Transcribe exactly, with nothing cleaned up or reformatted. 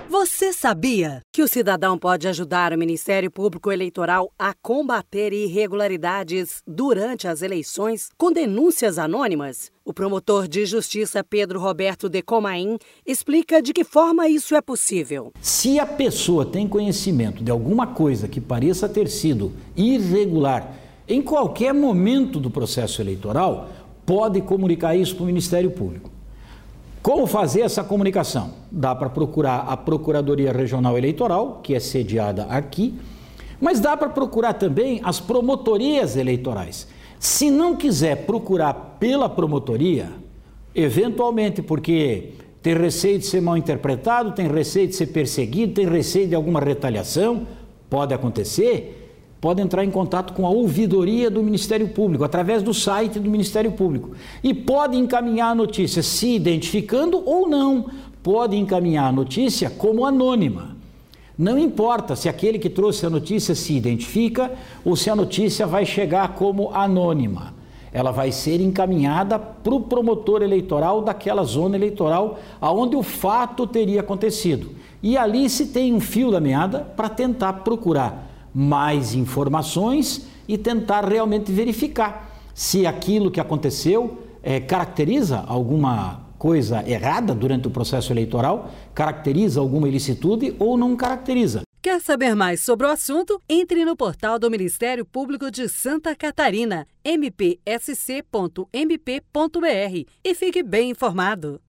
Você sabia que o cidadão pode ajudar o Ministério Público Eleitoral a combater irregularidades durante as eleições com denúncias anônimas? O promotor de justiça Pedro Roberto de Comain explica de que forma isso é possível. Se a pessoa tem conhecimento de alguma coisa que pareça ter sido irregular em qualquer momento do processo eleitoral, pode comunicar isso para o Ministério Público. Como fazer essa comunicação? Dá para procurar a Procuradoria Regional Eleitoral, que é sediada aqui, mas dá para procurar também as promotorias eleitorais. Se não quiser procurar pela promotoria, eventualmente porque tem receio de ser mal interpretado, tem receio de ser perseguido, tem receio de alguma retaliação, pode acontecer, pode entrar em contato com a ouvidoria do Ministério Público, através do site do Ministério Público. E pode encaminhar a notícia se identificando ou não. Pode encaminhar a notícia como anônima. Não importa se aquele que trouxe a notícia se identifica ou se a notícia vai chegar como anônima. Ela vai ser encaminhada para o promotor eleitoral daquela zona eleitoral onde o fato teria acontecido. E ali se tem um fio da meada para tentar procurar mais informações e tentar realmente verificar se aquilo que aconteceu é, caracteriza alguma coisa errada durante o processo eleitoral, caracteriza alguma ilicitude ou não caracteriza. Quer saber mais sobre o assunto? Entre no portal do Ministério Público de Santa Catarina, m p s c ponto m p ponto b r, e fique bem informado.